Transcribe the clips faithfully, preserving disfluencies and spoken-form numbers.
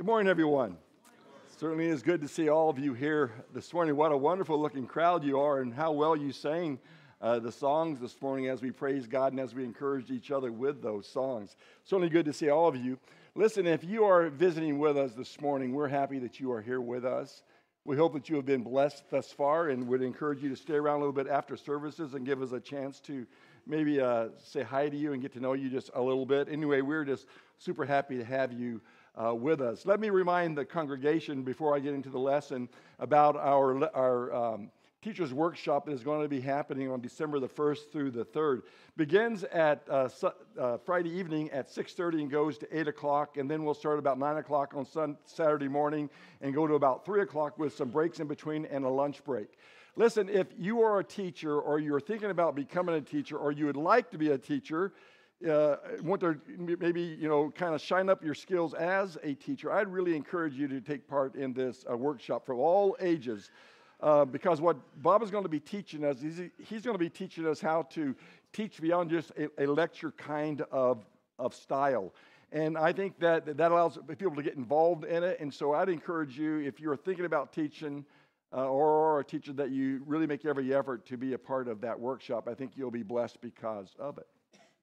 Good morning, everyone. Certainly is good to see all of you here this morning. What a wonderful looking crowd you are, and how well you sang uh, the songs this morning as we praise God and as we encourage each other with those songs. Certainly good to see all of you. Listen, if you are visiting with us this morning, we're happy that you are here with us. We hope that you have been blessed thus far, and would encourage you to stay around a little bit after services and give us a chance to maybe uh, say hi to you and get to know you just a little bit. Anyway, we're just super happy to have you Uh, with us. Let me remind the congregation before I get into the lesson about our, our um, teachers workshop that is going to be happening on December the first through the third. Begins at uh, su- uh, Friday evening at six thirty and goes to eight o'clock, and then we'll start about nine o'clock on sun- Saturday morning and go to about three o'clock with some breaks in between and a lunch break. Listen, if you are a teacher or you're thinking about becoming a teacher or you would like to be a teacher, Uh, want to maybe, you know, kind of shine up your skills as a teacher, I'd really encourage you to take part in this uh, workshop for all ages, uh, because what Bob is going to be teaching us, is he's going to be teaching us how to teach beyond just a, a lecture kind of, of style. And I think that that allows people to get involved in it. And so I'd encourage you, if you're thinking about teaching uh, or a teacher, that you really make every effort to be a part of that workshop. I think you'll be blessed because of it.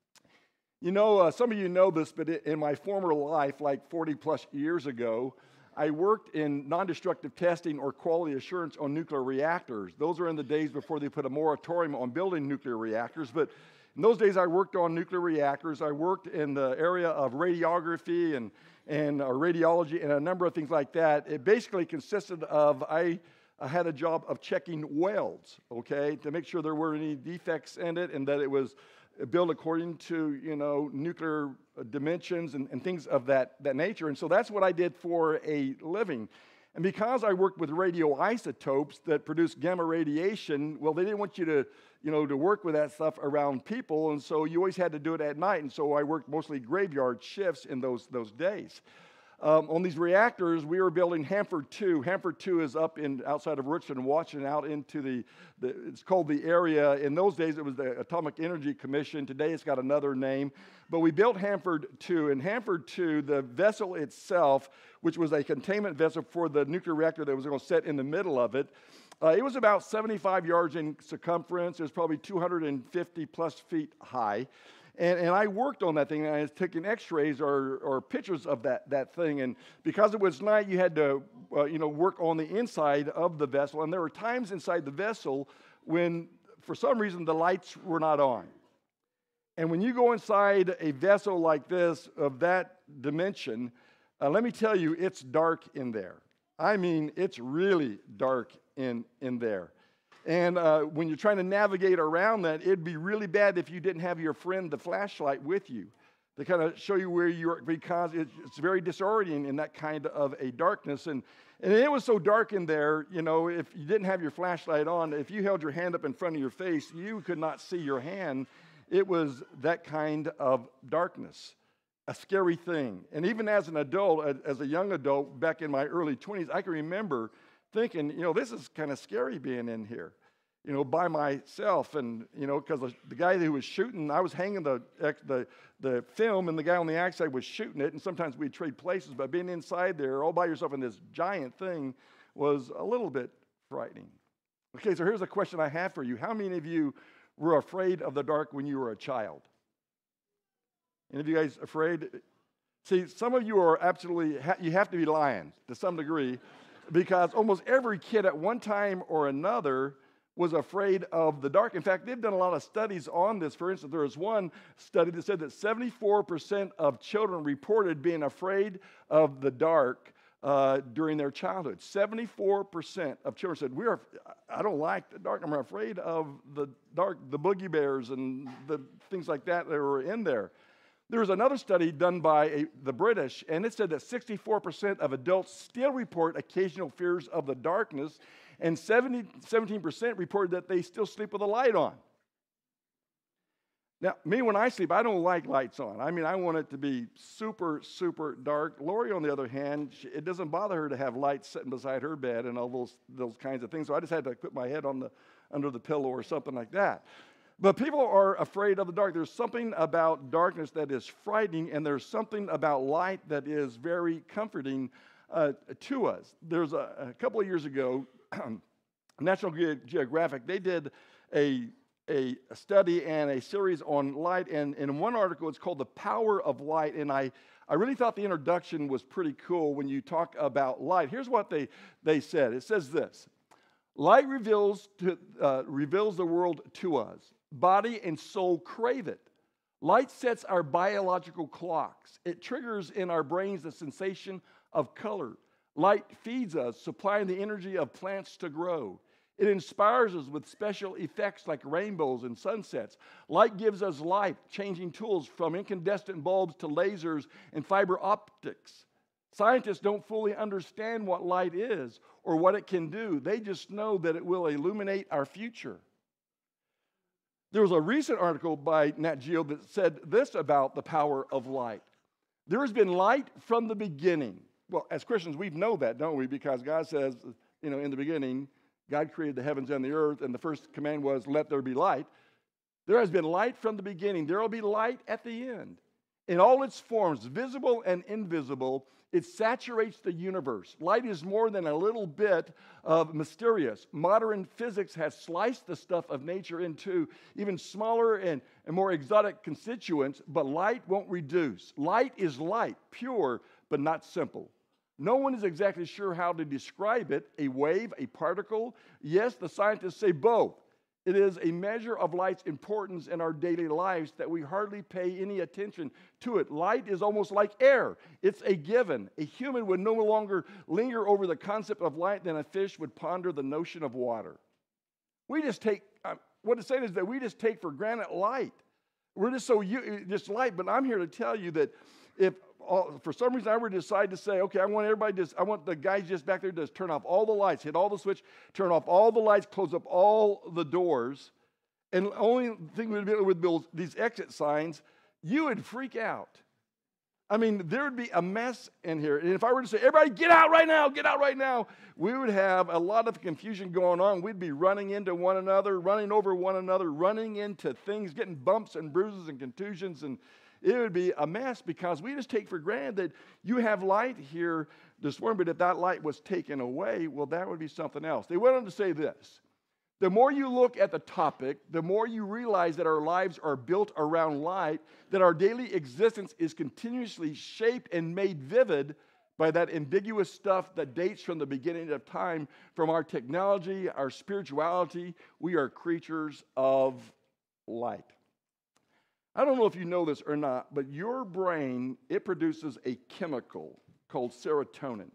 You know, uh, some of you know this, but in my former life, like forty plus years ago, I worked in non-destructive testing or quality assurance on nuclear reactors. Those are in the days before they put a moratorium on building nuclear reactors. But in those days, I worked on nuclear reactors. I worked in the area of radiography and, and uh, radiology and a number of things like that. It basically consisted of, I I had a job of checking welds, okay, to make sure there weren't any defects in it and that it was built according to, you know, nuclear dimensions and, and things of that, that nature. And so that's what I did for a living. And because I worked with radioisotopes that produce gamma radiation, well, they didn't want you to, you know, to work with that stuff around people. And so you always had to do it at night. And so I worked mostly graveyard shifts in those, those days. Um, on these reactors, we were building Hanford two. Hanford two is up in outside of Richmond, watching out into the, the, it's called the area. In those days, it was the Atomic Energy Commission. Today, it's got another name. But we built Hanford two. And Hanford two, the vessel itself, which was a containment vessel for the nuclear reactor that was going to sit in the middle of it, uh, it was about seventy-five yards in circumference. It was probably two hundred fifty plus feet high. And, and I worked on that thing, and I was taking x-rays or, or pictures of that, that thing. And because it was night, you had to uh, you know, work on the inside of the vessel. And there were times inside the vessel when, for some reason, the lights were not on. And when you go inside a vessel like this, of that dimension, uh, let me tell you, it's dark in there. I mean, it's really dark in, in there. And uh, when you're trying to navigate around that, it'd be really bad if you didn't have your friend, the flashlight, with you to kind of show you where you are, because it's, it's very disorienting in that kind of a darkness. And, and it was so dark in there, you know, if you didn't have your flashlight on, if you held your hand up in front of your face, you could not see your hand. It was that kind of darkness, a scary thing. And even as an adult, as a young adult, back in my early twenties, I can remember thinking, you know, this is kind of scary being in here, you know, by myself. And, you know, because the guy who was shooting, I was hanging the, the the film, and the guy on the outside was shooting it. And sometimes we'd trade places, but being inside there all by yourself in this giant thing was a little bit frightening. Okay, so here's a question I have for you. How many of you were afraid of the dark when you were a child? Any of you guys afraid? See, some of you are absolutely, you have to be lying to some degree, because almost every kid at one time or another was afraid of the dark. In fact, they've done a lot of studies on this. For instance, there was one study that said that seventy-four percent of children reported being afraid of the dark uh, during their childhood. seventy-four percent of children said, "We are. I don't like the dark. I'm afraid of the dark, the boogie bears and the things like that that were in there." There was another study done by a, the British, and it said that sixty-four percent of adults still report occasional fears of the darkness, and seventy, seventeen percent reported that they still sleep with a light on. Now, me, when I sleep, I don't like lights on. I mean, I want it to be super, super dark. Lori, on the other hand, she, it doesn't bother her to have lights sitting beside her bed and all those, those kinds of things, so I just had to put my head on the, under the pillow or something like that. But people are afraid of the dark. There's something about darkness that is frightening, and there's something about light that is very comforting uh, to us. There's a, a couple of years ago, National Ge- Geographic, they did a, a study and a series on light, and in one article, it's called The Power of Light, and I, I really thought the introduction was pretty cool when you talk about light. Here's what they, they said. It says this: light reveals, to, uh, reveals the world to us. Body and soul crave it. Light sets our biological clocks. It triggers in our brains the sensation of color. Light feeds us, supplying the energy of plants to grow. It inspires us with special effects like rainbows and sunsets. Light gives us life, changing tools from incandescent bulbs to lasers and fiber optics. Scientists don't fully understand what light is or what it can do. They just know that it will illuminate our future. There was a recent article by Nat Geo that said this about the power of light. There has been light from the beginning. Well, as Christians, we know that, don't we? Because God says, you know, in the beginning, God created the heavens and the earth, and the first command was, let there be light. There has been light from the beginning. There will be light at the end. In all its forms, visible and invisible, it saturates the universe. Light is more than a little bit of mysterious. Modern physics has sliced the stuff of nature into even smaller and, and more exotic constituents, but light won't reduce. Light is light, pure, but not simple. No one is exactly sure how to describe it, a wave, a particle. Yes, the scientists say both. It is a measure of light's importance in our daily lives that we hardly pay any attention to it. Light is almost like air. It's a given. A human would no longer linger over the concept of light than a fish would ponder the notion of water. We just take, uh, what it's saying is that we just take for granted light. We're just so, you, just light, but I'm here to tell you that if all, for some reason I were to decide to say, okay, I want everybody to, I want the guys just back there to just turn off all the lights, hit all the switch, turn off all the lights, close up all the doors, and the only thing would be with those, these exit signs, you would freak out. I mean, there would be a mess in here. And if I were to say, everybody get out right now, get out right now, we would have a lot of confusion going on. We'd be running into one another, running over one another, running into things, getting bumps and bruises and contusions, and it would be a mess because we just take for granted that you have light here this morning, but if that light was taken away, well, that would be something else. They went on to say this: the more you look at the topic, the more you realize that our lives are built around light, that our daily existence is continuously shaped and made vivid by that ambiguous stuff that dates from the beginning of time, from our technology, our spirituality. We are creatures of light. I don't know if you know this or not, but your brain, it produces a chemical called serotonin.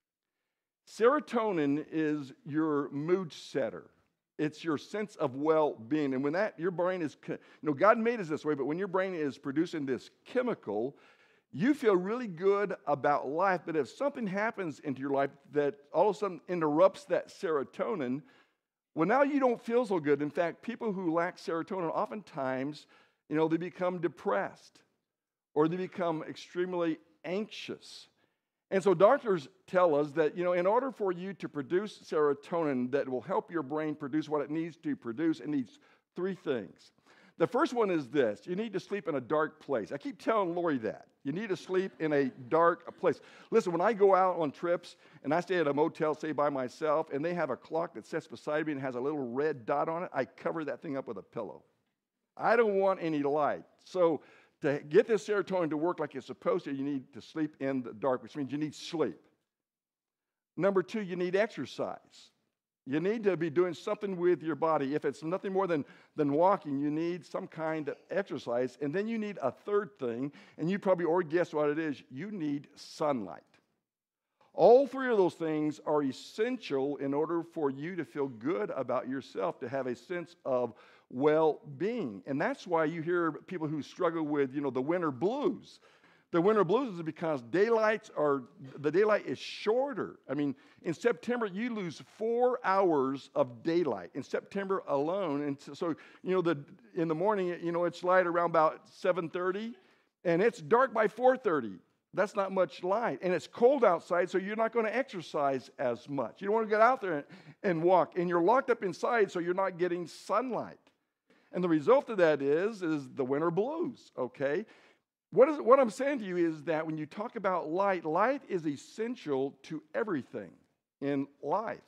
Serotonin is your mood setter. It's your sense of well-being. And when that, your brain is, you know, God made us this way, but when your brain is producing this chemical, you feel really good about life. But if something happens into your life that all of a sudden interrupts that serotonin, well, now you don't feel so good. In fact, people who lack serotonin oftentimes, you know, they become depressed or they become extremely anxious. And so doctors tell us that, you know, in order for you to produce serotonin that will help your brain produce what it needs to produce, it needs three things. The first one is this: you need to sleep in a dark place. I keep telling Lori that. You need to sleep in a dark place. Listen, when I go out on trips and I stay at a motel, say by myself, and they have a clock that sits beside me and has a little red dot on it, I cover that thing up with a pillow. I don't want any light. So to get this serotonin to work like it's supposed to, you need to sleep in the dark, which means you need sleep. Number two, you need exercise. You need to be doing something with your body. If it's nothing more than, than walking, you need some kind of exercise. And then you need a third thing, and you probably already guessed what it is. You need sunlight. All three of those things are essential in order for you to feel good about yourself, to have a sense of well-being. And that's why you hear people who struggle with, you know, the winter blues. The winter blues is because daylights are, the daylight is shorter. I mean, in September, you lose four hours of daylight in September alone. And so, you know, the in the morning, you know, it's light around about seven thirty, and it's dark by four thirty. That's not much light. And it's cold outside, so you're not going to exercise as much. You don't want to get out there and, and walk. And you're locked up inside, so you're not getting sunlight. And the result of that is, is the winter blues, okay? What, is, what I'm saying to you is that when you talk about light, light is essential to everything in life.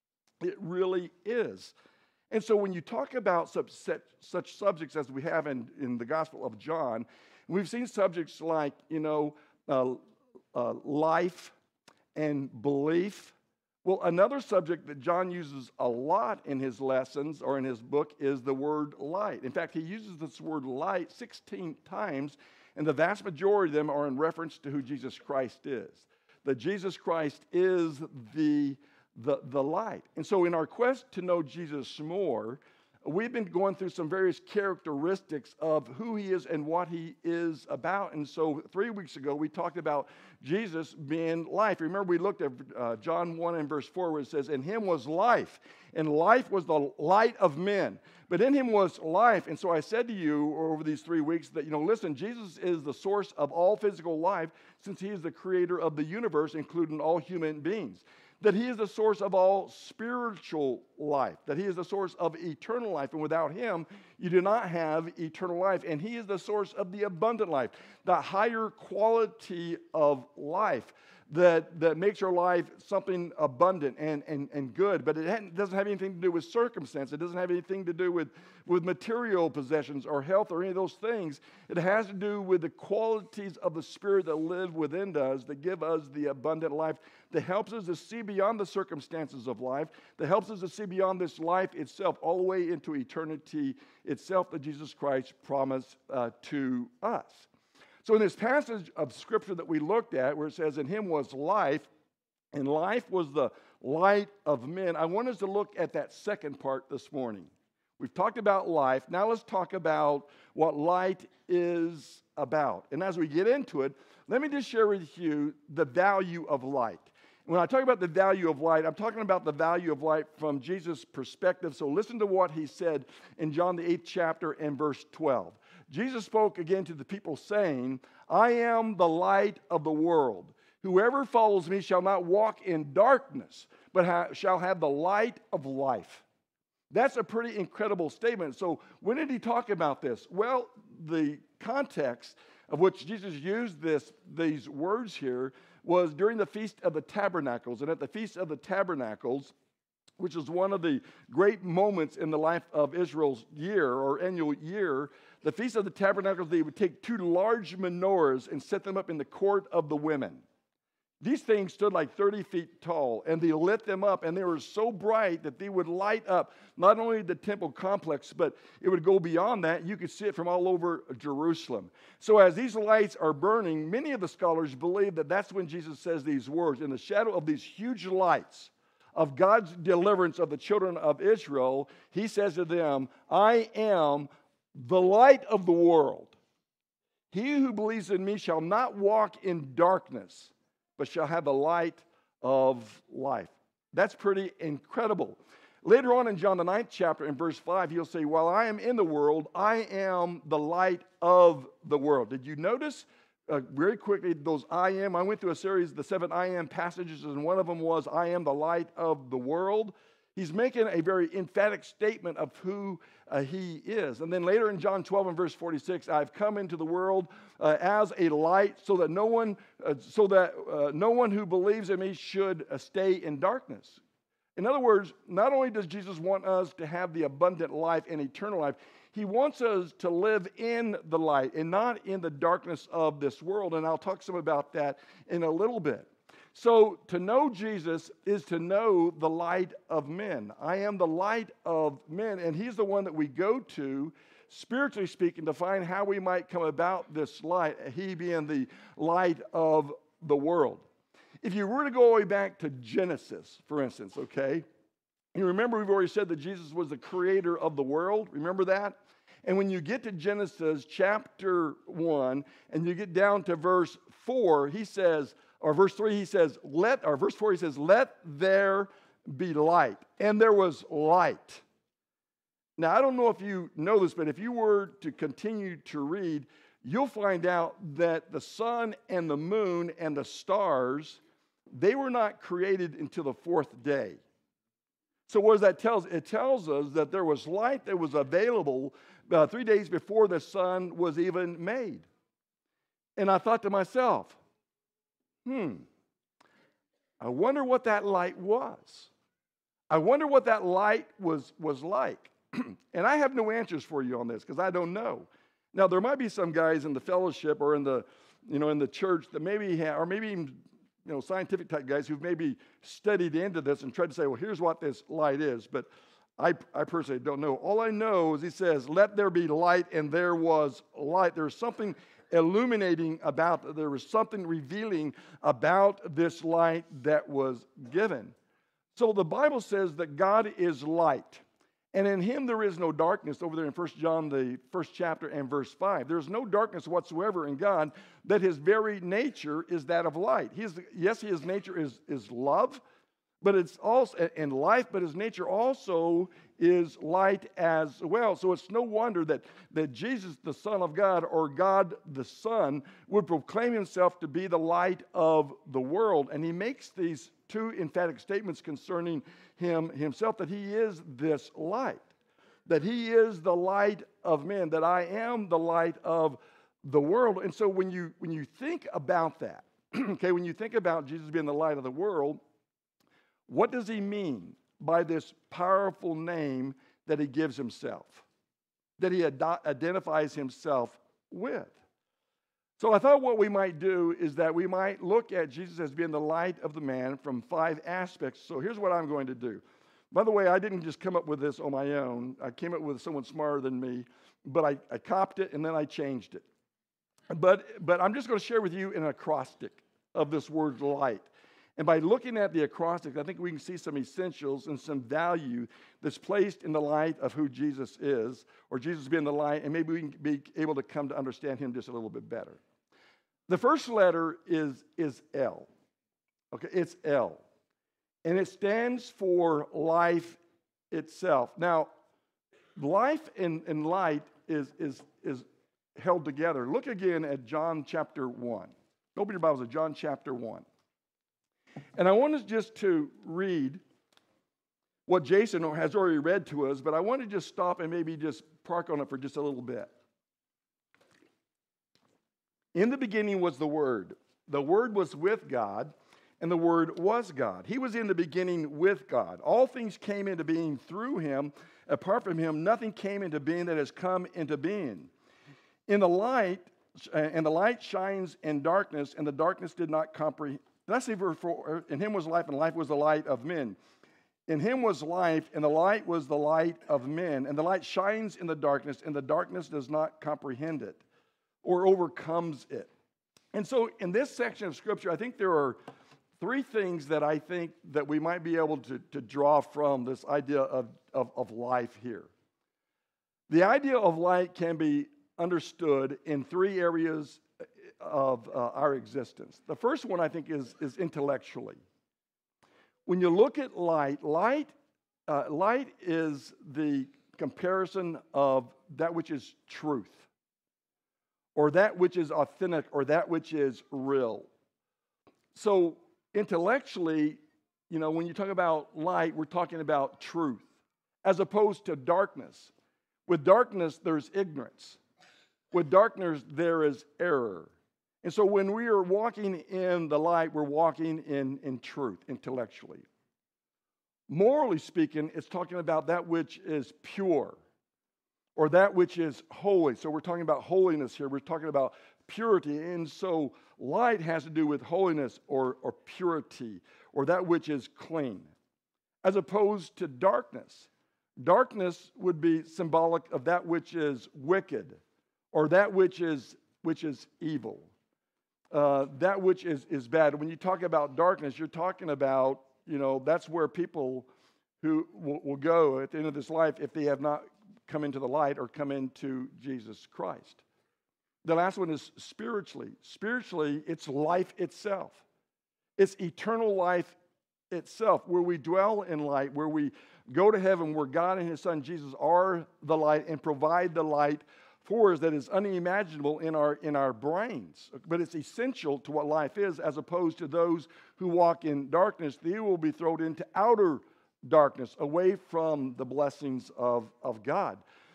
It really is. And so when you talk about such, such subjects as we have in, in the Gospel of John, we've seen subjects like, you know, uh, uh, life and belief. Well, another subject that John uses a lot in his lessons or in his book is the word light. In fact, he uses this word light sixteen times, and the vast majority of them are in reference to who Jesus Christ is. That Jesus Christ is the, the, the light. And so in our quest to know Jesus more, we've been going through some various characteristics of who he is and what he is about. And so three weeks ago, we talked about Jesus being life. Remember, we looked at uh, John one and verse four, where it says, in him was life, and life was the light of men. But in him was life. And so I said to you over these three weeks that, you know, listen, Jesus is the source of all physical life, since he is the creator of the universe, including all human beings. That he is the source of all spiritual life, that he is the source of eternal life, and without him, you do not have eternal life. And he is the source of the abundant life, the higher quality of life that, that makes your life something abundant and, and, and good. But it doesn't have anything to do with circumstance. It doesn't have anything to do with, with material possessions or health or any of those things. It has to do with the qualities of the Spirit that live within us, that give us the abundant life, that helps us to see beyond the circumstances of life, that helps us to see beyond this life itself, all the way into eternity itself that Jesus Christ promised uh, to us. So in this passage of Scripture that we looked at, where it says, in him was life, and life was the light of men, I want us to look at that second part this morning. We've talked about life. Now let's talk about what light is about. And as we get into it, let me just share with you the value of light. When I talk about the value of light, I'm talking about the value of light from Jesus' perspective. So listen to what he said in John the eighth chapter and verse twelve. Jesus spoke again to the people saying, I am the light of the world. Whoever follows me shall not walk in darkness, but ha- shall have the light of life. That's a pretty incredible statement. So when did he talk about this? Well, the context of which Jesus used this, these words here was during the Feast of the Tabernacles. And at the Feast of the Tabernacles, which is one of the great moments in the life of Israel's year or annual year, the Feast of the Tabernacles, they would take two large menorahs and set them up in the court of the women. These things stood like thirty feet tall, and they lit them up, and they were so bright that they would light up not only the temple complex, but it would go beyond that. You could see it from all over Jerusalem. So as these lights are burning, many of the scholars believe that that's when Jesus says these words, in the shadow of these huge lights of God's deliverance of the children of Israel, he says to them, I am the light of the world. He who believes in me shall not walk in darkness, but shall have the light of life. That's pretty incredible. Later on in John the ninth chapter, in verse five, he'll say, while I am in the world, I am the light of the world. Did you notice uh, very quickly those I am? I went through a series, the seven I am passages, and one of them was, I am the light of the world. He's making a very emphatic statement of who uh, he is. And then later in John twelve and verse forty-six, I've come into the world uh, as a light so that no one, uh, so that uh, no one who believes in me should uh, stay in darkness. In other words, not only does Jesus want us to have the abundant life and eternal life, he wants us to live in the light and not in the darkness of this world. And I'll talk some about that in a little bit. So to know Jesus is to know the light of men. I am the light of men, and he's the one that we go to, spiritually speaking, to find how we might come about this light, he being the light of the world. If you were to go all the way back to Genesis, for instance, okay, you remember we've already said that Jesus was the creator of the world. Remember that? And when you get to Genesis chapter one, and you get down to verse four, he says, or verse three, he says, let, or verse four, he says, let there be light. And there was light. Now, I don't know if you know this, but if you were to continue to read, you'll find out that the sun and the moon and the stars, they were not created until the fourth day. So what does that tell us? It tells us that there was light that was available uh, three days before the sun was even made. And I thought to myself, hmm, I wonder what that light was. I wonder what that light was, was like. And I have no answers for you on this because I don't know. Now, there might be some guys in the fellowship or in the, you know, in the church that maybe have, or maybe even, you know, scientific type guys who've maybe studied into this and tried to say, well, here's what this light is. But I, I personally don't know. All I know is he says, let there be light, and there was light. There's something illuminating about, there was something revealing about this light that was given. So the Bible says that God is light. And in him there is no darkness, over there in First John, the first chapter and verse five. There's no darkness whatsoever in God, that his very nature is that of light. He is, yes, his nature is, is love, but it's also, and life, but his nature also is light as well. So it's no wonder that, that Jesus, the Son of God, or God the Son, would proclaim himself to be the light of the world. And he makes these two emphatic statements concerning him himself, that he is this light, that he is the light of men, that I am the light of the world. And so when you when you think about that, okay, when you think about Jesus being the light of the world, what does he mean by this powerful name that he gives himself, that he ad- identifies himself with? So I thought what we might do is that we might look at Jesus as being the light of the man from five aspects. So here's what I'm going to do. By the way, I didn't just come up with this on my own. I came up with someone smarter than me, but I, I copied it and then I changed it. But, but I'm just going to share with you an acrostic of this word light. And by looking at the acrostic, I think we can see some essentials and some value that's placed in the light of who Jesus is, or Jesus being the light, and maybe we can be able to come to understand him just a little bit better. The first letter is, is L. Okay, it's L. And it stands for life itself. Now, life and, and light is, is, is held together. Look again at John chapter one. Open your Bibles to John chapter one. And I want us just to read what Jason has already read to us, but I want to just stop and maybe just park on it for just a little bit. In the beginning was the Word. The Word was with God, and the Word was God. He was in the beginning with God. All things came into being through him. Apart from him, nothing came into being that has come into being. In the light, and the light shines in darkness, and the darkness did not comprehend. Let's see, verse four. In him was life, and life was the light of men. In him was life, and the light was the light of men. And the light shines in the darkness, and the darkness does not comprehend it or overcomes it. And so in this section of Scripture, I think there are three things that I think that we might be able to, to draw from this idea of, of, of life here. The idea of light can be understood in three areas of uh, our existence. The first one, I think, is, is intellectually. When you look at light, light, uh, light is the comparison of that which is truth, or that which is authentic, or that which is real. So intellectually, you know, when you talk about light, we're talking about truth, as opposed to darkness. With darkness, there's ignorance. With darkness, there is error. And so when we are walking in the light, we're walking in, in truth, intellectually. Morally speaking, it's talking about that which is pure, or that which is holy. So we're talking about holiness here. We're talking about purity. And so light has to do with holiness or, or purity, or that which is clean, as opposed to darkness. Darkness would be symbolic of that which is wicked, or that which is, which is evil. Uh, that which is, is bad. When you talk about darkness, you're talking about, you know, that's where people who will, will go at the end of this life if they have not come into the light or come into Jesus Christ. The last one is spiritually. Spiritually, it's life itself. It's eternal life itself, where we dwell in light, where we go to heaven, where God and his Son Jesus are the light and provide the light for us that is unimaginable in our, in our brains. But it's essential to what life is, as opposed to those who walk in darkness. They will be thrown into outer darkness, away from the blessings of, of God.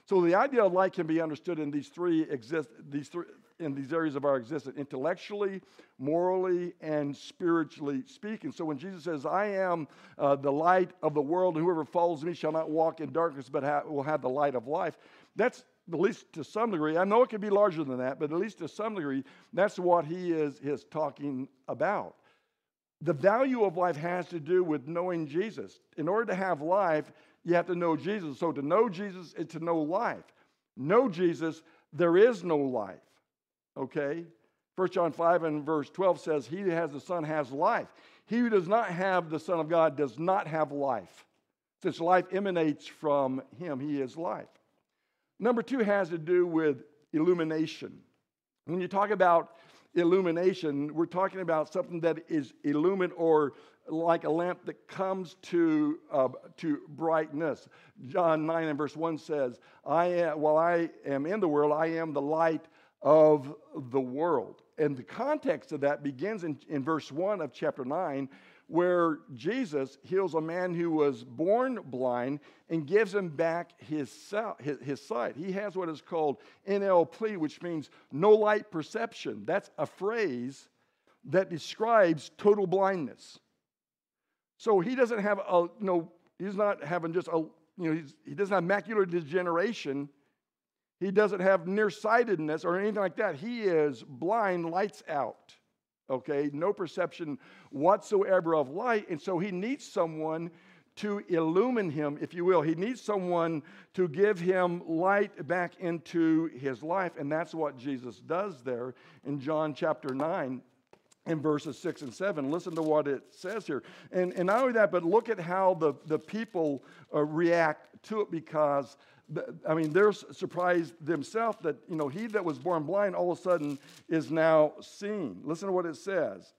So the idea of light can be understood in these three exist these three in these areas of our existence: intellectually, morally, and spiritually speaking. So when Jesus says, "I am uh, the light of the world, and whoever follows me shall not walk in darkness, but ha- will have the light of life," that's at least to some degree. I know it could be larger than that, but at least to some degree, that's what he is is talking about. The value of life has to do with knowing Jesus. In order to have life, you have to know Jesus. So to know Jesus is to know life. Know Jesus, there is no life. Okay? First John five and verse twelve says, "He who has the Son has life. He who does not have the Son of God does not have life. Since life emanates from him, he is life." Number two has to do with illumination. When you talk about illumination, we're talking about something that is illumined, or like a lamp that comes to uh, to brightness. John nine and verse one says, "I am, while I am in the world, I am the light of the world." And the context of that begins in, in verse one of chapter nine, where Jesus heals a man who was born blind and gives him back his, his, his sight. He has what is called N L P, which means no light perception. That's a phrase that describes total blindness. So he doesn't have a, you know, he's not having just a, you know, he's, he doesn't have macular degeneration. He doesn't have nearsightedness or anything like that. He is blind, lights out. Okay, no perception whatsoever of light. And so he needs someone to illumine him, if you will. He needs someone to give him light back into his life. And that's what Jesus does there in John chapter nine. In verses six and seven. Listen to what it says here. And, and not only that, but look at how the, the people uh, react to it, because, the, I mean, they're surprised themselves that, you know, he that was born blind all of a sudden is now seeing. Listen to what it says.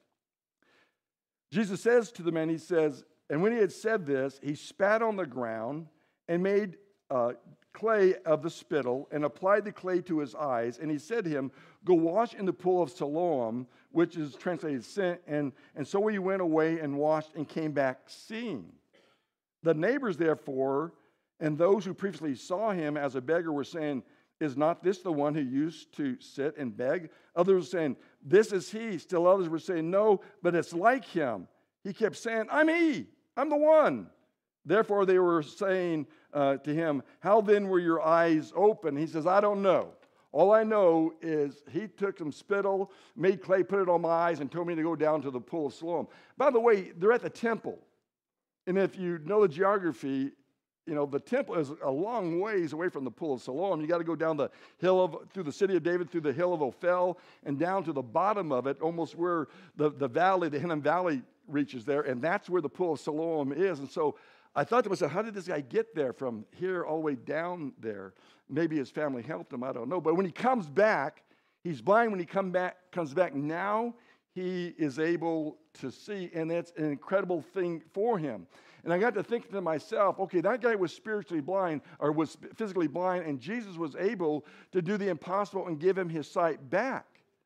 Jesus says to the man, he says, "And when he had said this, he spat on the ground and made uh, clay of the spittle and applied the clay to his eyes. And he said to him, Go wash in the pool of Siloam," which is translated sent. And, and so he went away and washed and came back seeing. The neighbors, therefore, and those who previously saw him as a beggar were saying, "Is not this the one who used to sit and beg?" Others were saying, "This is he." Still others were saying, "No, but it's like him." He kept saying, "I'm he. I'm the one." Therefore they were saying uh, to him, "How then were your eyes open?" He says, "I don't know. All I know is he took some spittle, made clay, put it on my eyes, and told me to go down to the pool of Siloam." By the way, they're at the temple. And if you know the geography, you know, the temple is a long ways away from the pool of Siloam. You got to go down the hill of, through the city of David, through the hill of Ophel, and down to the bottom of it, almost where the, the valley, the Hinnom Valley reaches there. And that's where the pool of Siloam is. And so I thought to myself, how did this guy get there from here all the way down there? Maybe his family helped him, I don't know. But when he comes back, he's blind. When he come back, comes back now, he is able to see, and it's an incredible thing for him. And I got to think to myself, okay, that guy was spiritually blind, or was physically blind, and Jesus was able to do the impossible and give him his sight back.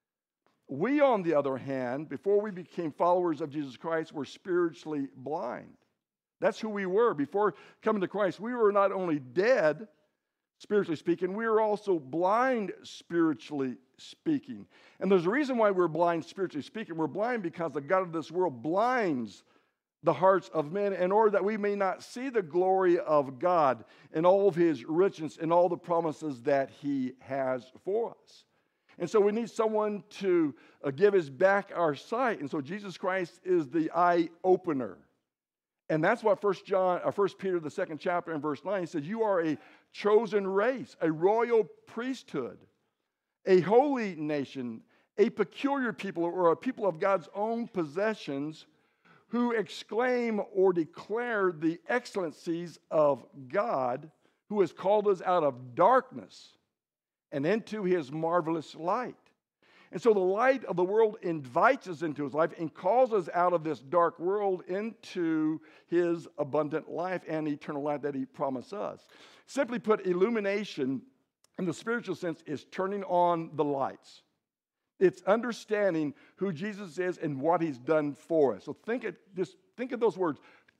We, on the other hand, before we became followers of Jesus Christ, were spiritually blind. That's who we were. Before coming to Christ, we were not only dead, spiritually speaking, we were also blind, spiritually speaking. And there's a reason why we're blind, spiritually speaking. We're blind because the God of this world blinds the hearts of men in order that we may not see the glory of God and all of his richness and all the promises that he has for us. And so we need someone to uh, give us back our sight. And so Jesus Christ is the eye opener. And that's what First John, or First Peter, the second chapter, in verse nine, he says, "You are a chosen race, a royal priesthood, a holy nation, a peculiar people, or a people of God's own possessions, who exclaim or declare the excellencies of God, who has called us out of darkness and into his marvelous light." And so the light of the world invites us into his life and calls us out of this dark world into his abundant life and eternal life that he promised us. Simply put, illumination in the spiritual sense is turning on the lights. It's understanding who Jesus is and what he's done for us. So think it, just think of those words,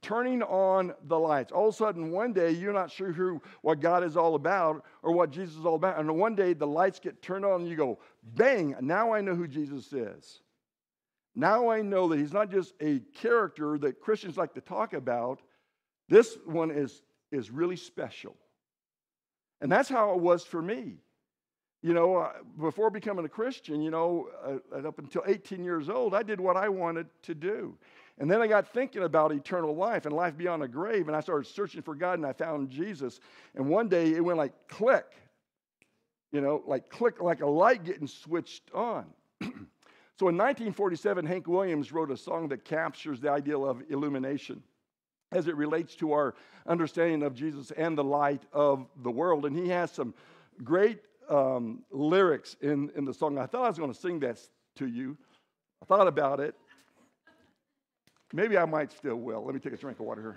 turning on the lights. All of a sudden, one day, you're not sure who, what God is all about or what Jesus is all about. And one day, the lights get turned on and you go, bang, now I know who Jesus is. Now I know that he's not just a character that Christians like to talk about. This one is, is really special. And that's how it was for me. You know, uh, before becoming a Christian, you know, uh, up until eighteen years old, I did what I wanted to do. And then I got thinking about eternal life and life beyond the grave, and I started searching for God, and I found Jesus. And one day, it went like click, you know, like click, like a light getting switched on. So in nineteen forty-seven, Hank Williams wrote a song that captures the idea of illumination as it relates to our understanding of Jesus and the light of the world. And he has some great um, lyrics in, in the song. I thought I was going to sing that to you. I thought about it. Maybe I might still will. Let me take a drink of water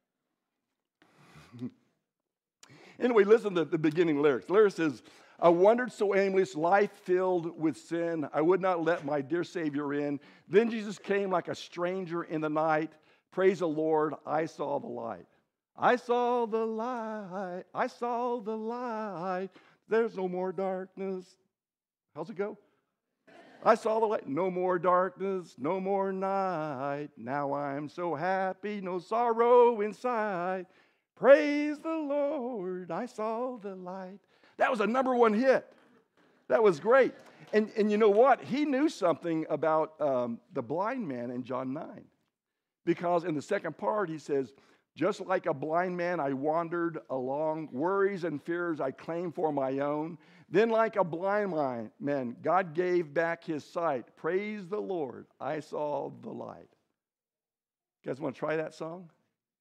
here. Anyway, listen to the beginning lyrics. The lyric says, I wandered so aimless, life filled with sin. I would not let my dear Savior in. Then Jesus came like a stranger in the night. Praise the Lord, I saw the light. I saw the light. I saw the light. There's no more darkness. How's it go? I saw the light. No more darkness, no more night. Now I'm so happy, no sorrow inside. Praise the Lord, I saw the light. That was a number one hit. That was great. And, and you know what? He knew something about um, the blind man in John nine. Because in the second part, he says, just like a blind man, I wandered along. Worries and fears I claimed for my own. Then like a blind man, God gave back his sight. Praise the Lord, I saw the light. You guys want to try that song?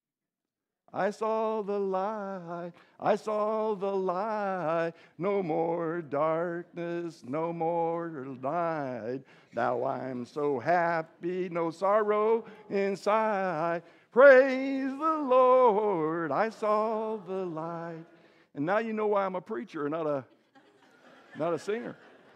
I saw the light, I saw the light, no more darkness, no more night. Now I'm so happy, no sorrow inside. Praise the Lord, I saw the light. And now you know why I'm a preacher, not a, not a singer.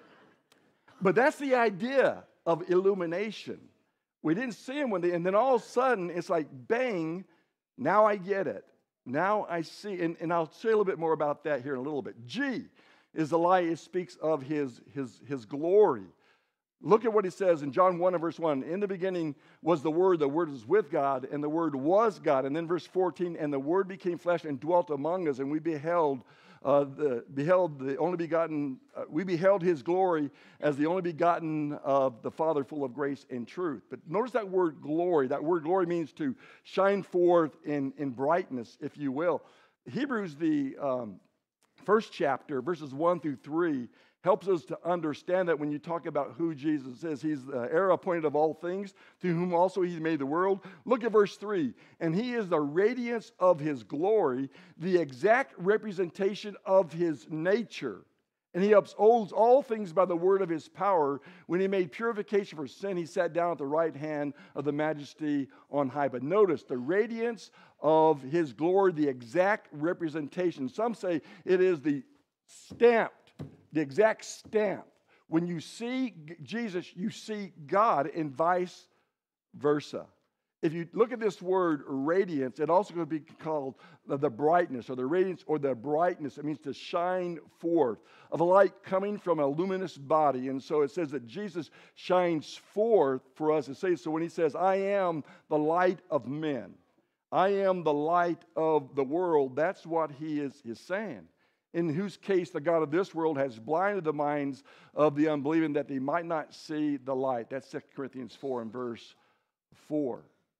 But that's the idea of illumination. We didn't see him when they, and then all of a sudden it's like bang. Now I get it. Now I see. And, and I'll say a little bit more about that here in a little bit. G is the light. It speaks of his, his, his glory. Look at what he says in John one and verse one. In the beginning was the Word. The Word was with God, and the Word was God. And then verse fourteen, and the Word became flesh and dwelt among us, and we beheld uh, the beheld the only begotten. Uh, we beheld His glory as the only begotten of the Father, full of grace and truth. But notice that word glory. That word glory means to shine forth in in brightness, if you will. Hebrews, the um, first chapter, verses one through three. Helps us to understand that when you talk about who Jesus is, he's the heir appointed of all things, through whom also he made the world. Look at verse three. And he is the radiance of his glory, the exact representation of his nature. And he upholds all things by the word of his power. When he made purification for sin, he sat down at the right hand of the majesty on high. But notice the radiance of his glory, the exact representation. Some say it is the stamp. The exact stamp. When you see Jesus, you see God, and vice versa. If you look at this word radiance, it also could be called the brightness or the radiance or the brightness. It means to shine forth of a light coming from a luminous body. And so it says that Jesus shines forth for us to say. So when he says, I am the light of men, I am the light of the world, that's what he is, is saying. In whose case the God of this world has blinded the minds of the unbelieving that they might not see the light. That's Second Corinthians four and verse four.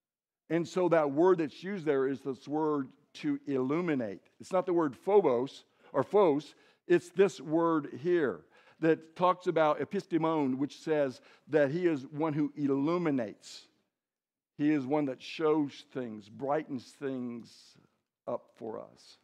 And so that word that's used there is this word to illuminate. It's not the word phobos or phos. It's this word here that talks about epistemon, which says that he is one who illuminates. He is one that shows things, brightens things up for us.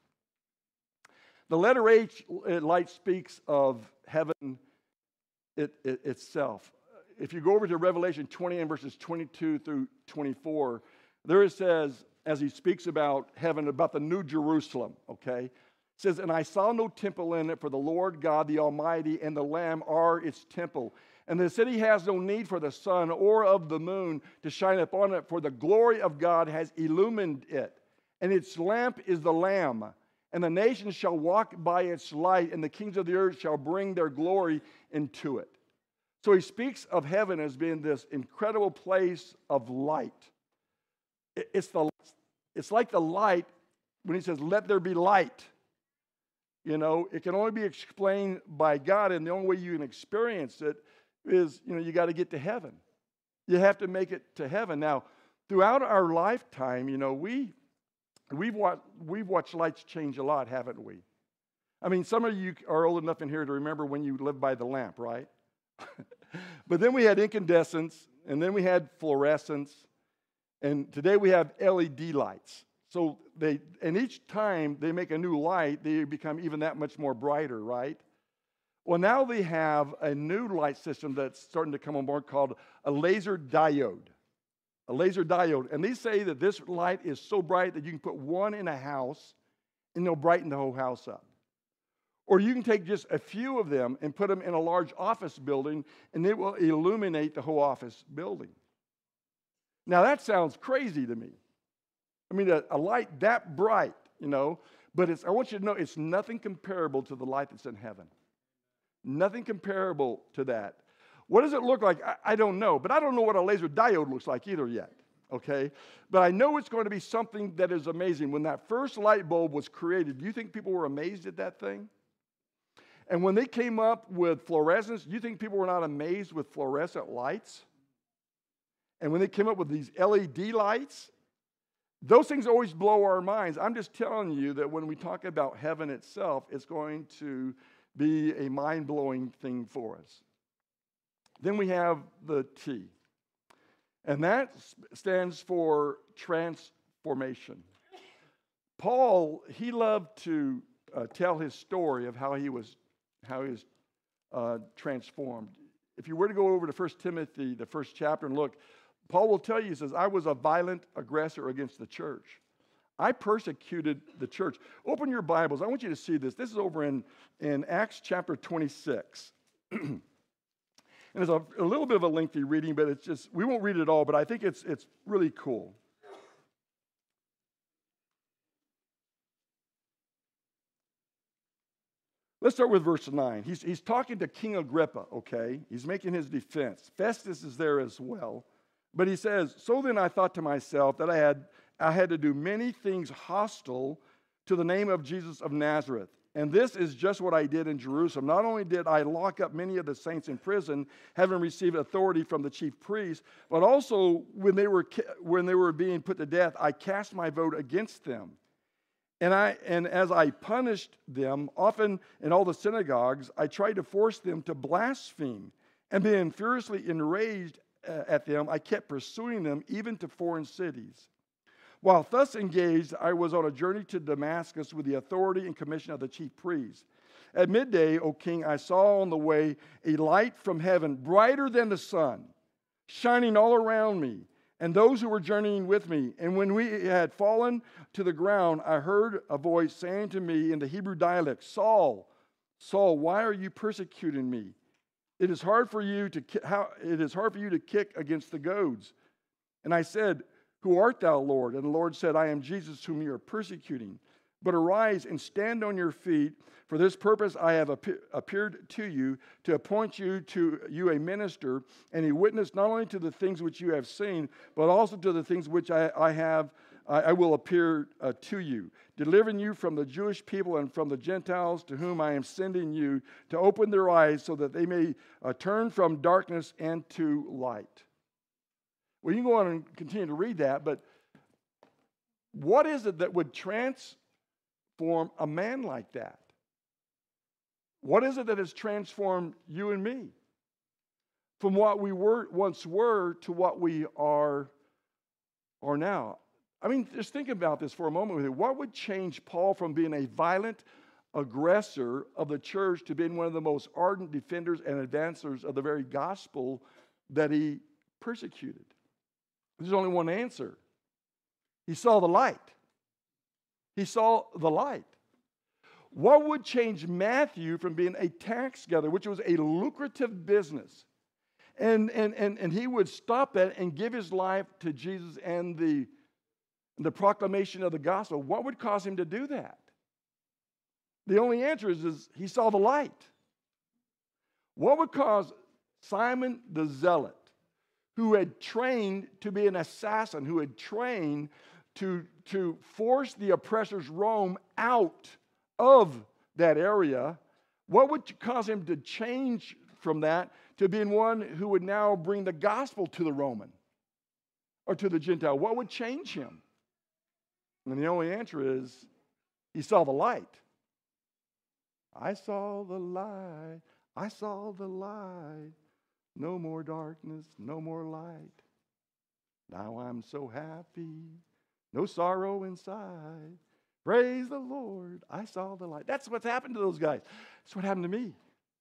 The letter H, light, speaks of heaven it, it, itself. If you go over to Revelation twenty and verses twenty-two through twenty-four, there it says, as he speaks about heaven, about the new Jerusalem, okay? It says, and I saw no temple in it, for the Lord God, the Almighty, and the Lamb are its temple. And the city has no need for the sun or of the moon to shine upon it, for the glory of God has illumined it. And its lamp is the Lamb. And the nations shall walk by its light, and the kings of the earth shall bring their glory into it. So he speaks of heaven as being this incredible place of light. It's, the, it's like the light when he says, let there be light. You know, it can only be explained by God, and the only way you can experience it is, you know, you got to get to heaven. You have to make it to heaven. Now, throughout our lifetime, you know, we, we've, watched, we've watched lights change a lot, haven't we? I mean, some of you are old enough in here to remember when you lived by the lamp, right? But then we had incandescence, and then we had fluorescence, and today we have L E D lights. So they, and each time they make a new light, they become even that much more brighter, right? Well, now they have a new light system that's starting to come on board called a laser diode. A laser diode. And they say that this light is so bright that you can put one in a house and they'll brighten the whole house up. Or you can take just a few of them and put them in a large office building, and it will illuminate the whole office building. Now, that sounds crazy to me. I mean, a, a light that bright, you know, but it's, I want you to know it's nothing comparable to the light that's in heaven. Nothing comparable to that. What does it look like? I, I don't know, but I don't know what a laser diode looks like either yet, okay? But I know it's going to be something that is amazing. When that first light bulb was created, do you think people were amazed at that thing? And when they came up with fluorescence, do you think people were not amazed with fluorescent lights? And when they came up with these L E D lights, those things always blow our minds. I'm just telling you that when we talk about heaven itself, it's going to be a mind-blowing thing for us. Then we have the T, and that stands for transformation. Paul, he loved to uh, tell his story of how he was how he was uh, transformed. If you were to go over to First Timothy, the first chapter, and look, Paul will tell you, he says, I was a violent aggressor against the church. I persecuted the church. Open your Bibles. I want you to see this. This is over in, in Acts chapter twenty-six. And it's a, a little bit of a lengthy reading, but it's just, we won't read it all, but I think it's it's really cool. Let's start with verse nine. He's, he's talking to King Agrippa, okay? He's making his defense. Festus is there as well. But he says, so then I thought to myself that I had, I had to do many things hostile to the name of Jesus of Nazareth. And this is just what I did in Jerusalem. Not only did I lock up many of the saints in prison, having received authority from the chief priests, but also when they were, when they were being put to death, I cast my vote against them. And I and as I punished them, often in all the synagogues, I tried to force them to blaspheme. And being furiously enraged uh, at them, I kept pursuing them even to foreign cities. While thus engaged, I was on a journey to Damascus with the authority and commission of the chief priests. At midday, O king, I saw on the way a light from heaven, brighter than the sun, shining all around me, and those who were journeying with me. And when we had fallen to the ground, I heard a voice saying to me in the Hebrew dialect, Saul, Saul, why are you persecuting me? It is hard for you to how it is hard for you to kick against the goads. And I said, who art thou, Lord? And the Lord said, I am Jesus whom you are persecuting. But arise and stand on your feet. For this purpose I have appeared to you, to appoint you to you a minister and a witness not only to the things which you have seen, but also to the things which I, I have, I, I will appear uh, to you, delivering you from the Jewish people and from the Gentiles to whom I am sending you, to open their eyes so that they may uh, turn from darkness and to light. Well, you can go on and continue to read that, but what is it that would transform a man like that? What is it that has transformed you and me from what we were once were to what we are, are now? I mean, just think about this for a moment with you. What would change Paul from being a violent aggressor of the church to being one of the most ardent defenders and advancers of the very gospel that he persecuted? There's only one answer. He saw the light. He saw the light. What would change Matthew from being a tax gatherer, which was a lucrative business, And, and, and, and he would stop that and give his life to Jesus and the, the proclamation of the gospel. What would cause him to do that? The only answer is, is he saw the light. What would cause Simon the Zealot, who had trained to be an assassin, who had trained to, to force the oppressors Rome out of that area, what would cause him to change from that to being one who would now bring the gospel to the Roman or to the Gentile? What would change him? And the only answer is he saw the light. I saw the light. I saw the light. No more darkness, no more light. Now I'm so happy. No sorrow inside. Praise the Lord. I saw the light. That's what's happened to those guys. That's what happened to me.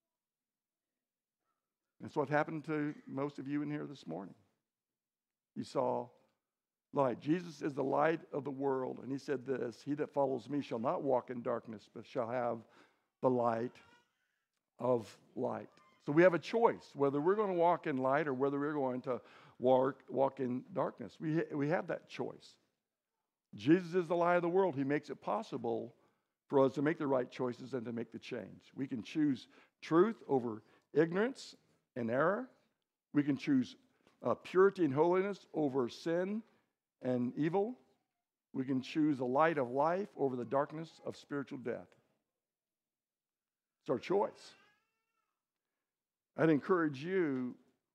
That's what happened to most of you in here this morning. You saw light. Jesus is the light of the world. And he said this, he that follows me shall not walk in darkness, but shall have the light of light. So we have a choice whether we're going to walk in light or whether we're going to walk, walk in darkness. We, we have that choice. Jesus is the light of the world. He makes it possible for us to make the right choices and to make the change. We can choose truth over ignorance and error. We can choose uh, purity and holiness over sin and evil. We can choose the light of life over the darkness of spiritual death. It's our choice. I'd encourage you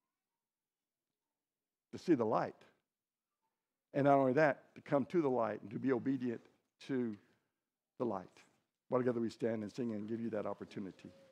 to see the light. And not only that, to come to the light and to be obedient to the light. While together we stand and sing and give you that opportunity.